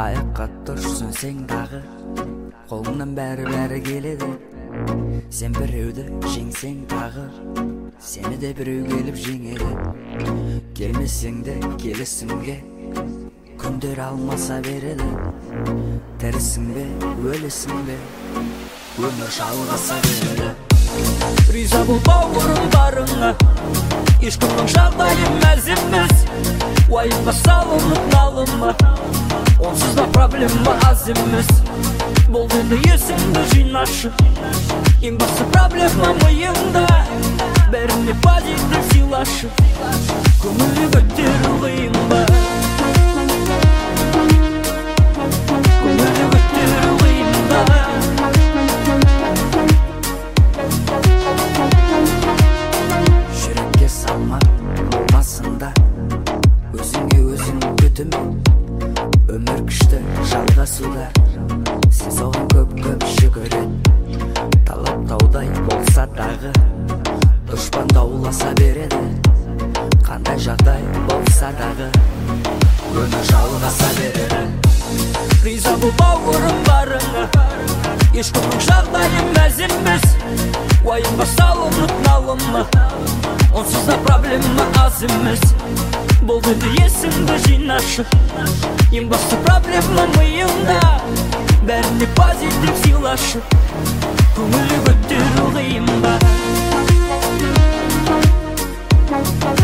Аяққа тұрсын сен дағы, қолыңнан бәрі келеді. Сен біреуді жеңсең тағы, сені де біреу келіп жеңеді. Келмесең де келесіңге, күндер алмаса береді. Тірісің бе, өлесің бе, өмір жалғаса береді. Риза бол бауырым барыңа, ешкімнің жағдайы мәз емес. Уайымға салынып налыма, онсыз да проблема аз емес. Болды енді есіңді жинашы, ең басты проблема миыңда. Бәріне позитив сыйлашы, көңілі көтеру қиын ба? Көңілі көтеру қиын ба? Жүрекке салма болмасында, өзіңе өзің күтіме. Өмір күшті жалғасуда, сен соған көп жүгіреді. Талап таудай болса дағы, дұшпан дауласа береді. Қандай жағдай болса дағы, өмір жалғаса береді. Риза бол бауырым барыңа, ешкімнің жағдайы мәз емес. Уайымға салынып налыма, онсыз да проблема аз емес. Болды есіңді жинашы, ең басты проблема миыңда. Бәріне позитив сыйлашы, көңілі көтеру қиын ба?